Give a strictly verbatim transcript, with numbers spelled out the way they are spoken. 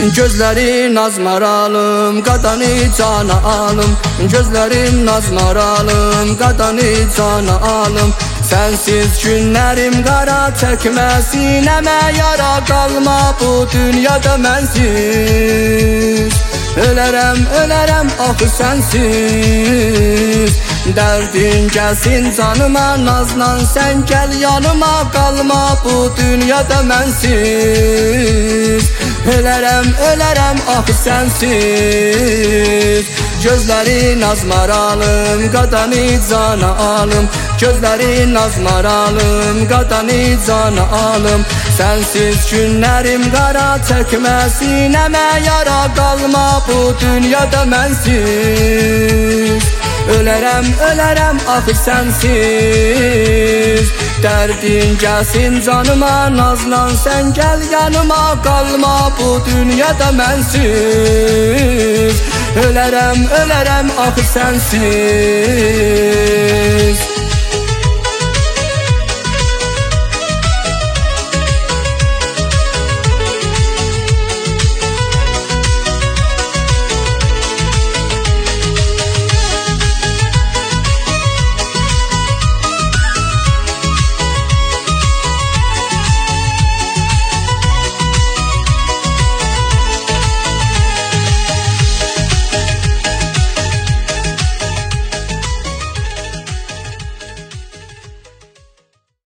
Gözlerin azmaralım, qadanı cana alım. Gözlerin azmaralım, qadanı cana alım. Sensiz günlərim qara çəkmə, sinəmə yara qalma bu dünyada mənsiz. Ölərəm, ölərəm axı sənsiz. Dərdin gəlsin canıma, nazlan sən gəl yanıma, qalma bu dünyada mənsiz. Ölərəm, ölərəm axı sənsiz. Gözlerin azmaralım, qadanı cana alım. Gözlerin azmaralım, qadanı cana alım. Sensiz günlərim qara çəkmə, sinəmə yara qalma bu dünyada mənsiz. Ölərəm, ölərəm axı sənsiz. Dərdin gəlsin canıma, nazlan sən gəl yanıma, qalma bu dünyada mənsiz. Ölərəm, ölərəm axı sənsiz.